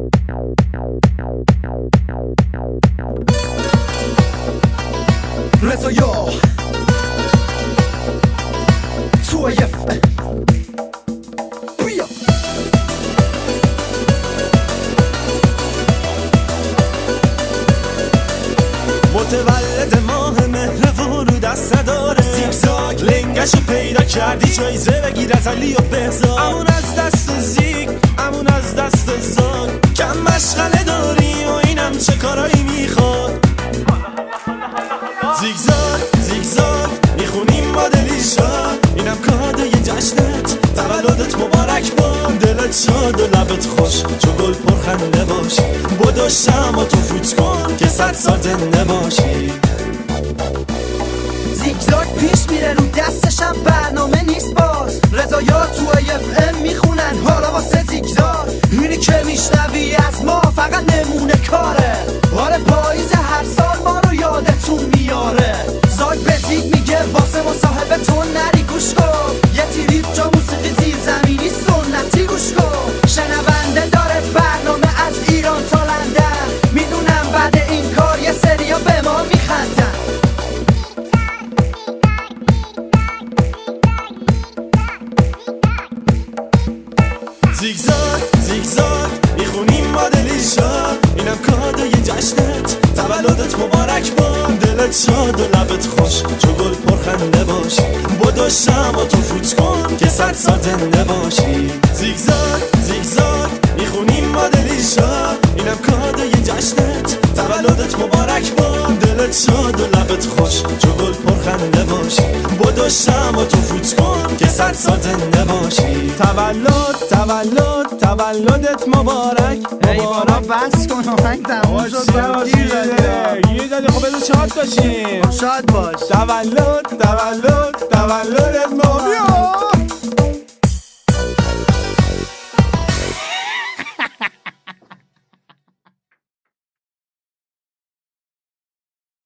رضایا تو بیا متولد ماه مهر و رو دست نداره زیگزاگ لنگشو پیدا کردی جایزه بگیر از علی و بهزاد امون از دست زیگ امون از دست زاگ کم مشغله داری و اینم چه کارایی میخواد زیگزاگ زیگزاگ میخونیم با دلیشا اینم کادوی جشنت تولدت مبارک باد دلت شاد و لبت خوش چو گل پرخنده باش بدو شما تو فوت کن که 100 سال زنده باشی زیگزاگ پیش میره رو دستشم برنامه نیست باز رضایا تو FM میخونن حالا واسه زیگزاگ اینی که میشنوی از ما فقط نمونه کاره آره پاییز هر سال ما رو یادتون میاره زاگ به زیگ میگه واسه مصاحبه تو نری گوش کن یه تریپ جا موسیقی زیر زمینی سنتی گوش کن شنونده داره برنامه از ایران تا لندن میدونم بعد این کار یه سریا به ما میخندن زیگزاگ زیگزاگ میخونیم با دلیشا اینم کادوی جشنت تولدت مبارک باد دلت شاد و لبت خوش چو گل پرخنده باش بدو شما تو فوت کن که 100 سال زنده باشی زیگزاگ زیگزاگ میخونیم با دلیشا اینم کادوی جشنت تولدت مبارک باد دلت شاد و لبت خوش چو گل پرخنده باش بدو شما تو فوت کن که 100 سال زنده باشی تولدت مبارک ای بابا بس کن آهنگ تموم شد یه داده خب بذار شاد باشیم شاد باش تولدت مبارک